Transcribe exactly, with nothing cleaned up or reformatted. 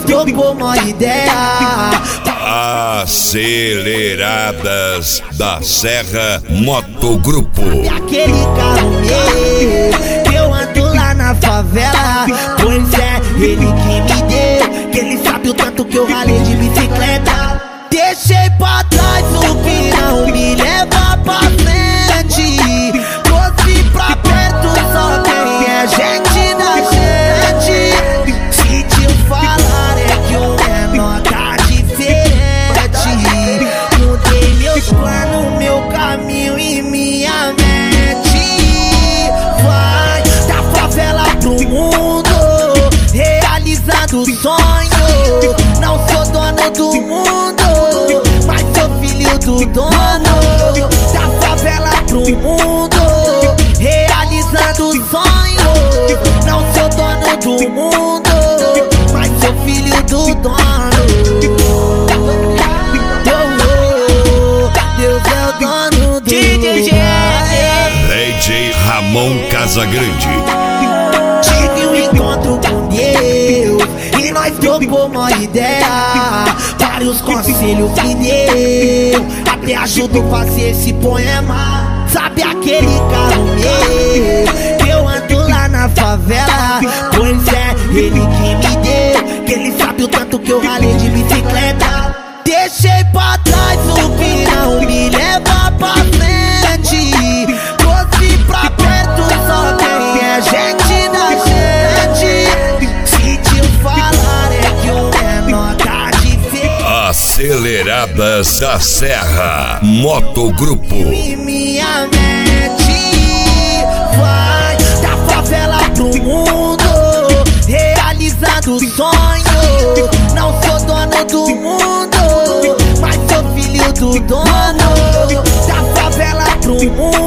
trocou uma ideia. Aceleradas da Serra Motogrupo. E aquele carro meu que eu ando lá na favela, pois é, ele que me deu, que ele sabe o tanto que eu ralei de bicicleta. Deixei pra trás o que não me leva pra frente, trouxe pra perto só quem é gente da gente. Se te falar é que o menor tá diferente, mudei meus planos, meu caminho e minha mente. Vai da favela pro mundo, realizando sonho. Não sou dono do mundo, mas sou filho do dono. Da favela pro mundo, realizando sonho. Não sou dono do mundo, mas sou filho do dono. Deus é o dono do mundo. D J Ramon Casagrande. Tive um encontro com Deus e nós trocou uma ideia. Vários conselhos me deu, até ajudou a fazer esse poema. Sabe aquele carro meu que eu ando lá na favela, pois é, ele que me deu, que ele sabe o tanto que eu ralei de bicicleta. Deixei pra trás o que não me leva pra frente, trouxe pra perto só quem é gente da gente. Se te falar é que o menor tá diferente. Aceleradas da Serra Motogrupo. E minha mente vai da favela pro mundo, realizando sonho. Não sou dono do mundo, mas sou filho do dono. Da favela pro mundo,